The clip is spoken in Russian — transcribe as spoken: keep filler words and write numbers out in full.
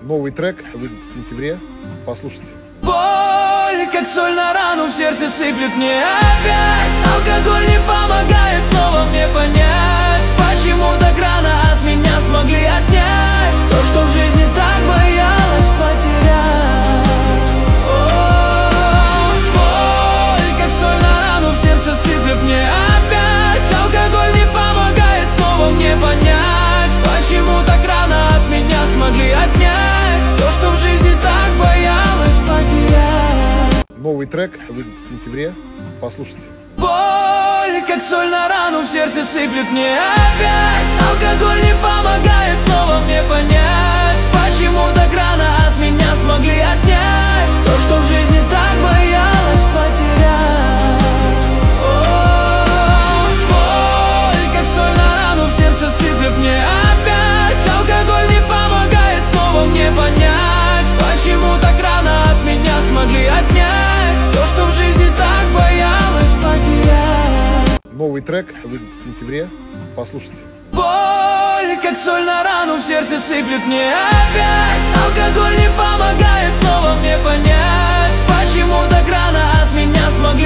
Новый трек выйдет в сентябре. Послушайте. Боль, как соль на рану, в сердце сыплет мне опять. Алкоголь не помогает снова мне понять, почему так рано от меня смогли отнять то, что в жизни так боялась потерять. О, боль, как соль на рану, в сердце сыплет мне опять. Алкоголь не помогает снова мне понять, почему так рано от меня смогли отнять то, что в жизни так боялась потерять. Новый трек выйдет в сентябре. Послушайте. Боль, как соль на рану, в сердце сыплет мне опять. Алкоголь не помогает снова мне понять, почему так рано от меня смогли отнять то, что в жизни так боялась потерять. О, боль, как соль на рану, в сердце сыплет мне опять. Алкоголь не помогает снова мне понять, почему так рано от меня смогли отнять то, что в жизни так боялась потерять. Новый трек выйдет в сентябре. Послушайте. Боль, как соль на рану, в сердце сыплет мне опять. Алкоголь не помогает снова мне понять, почему так рано от меня смогли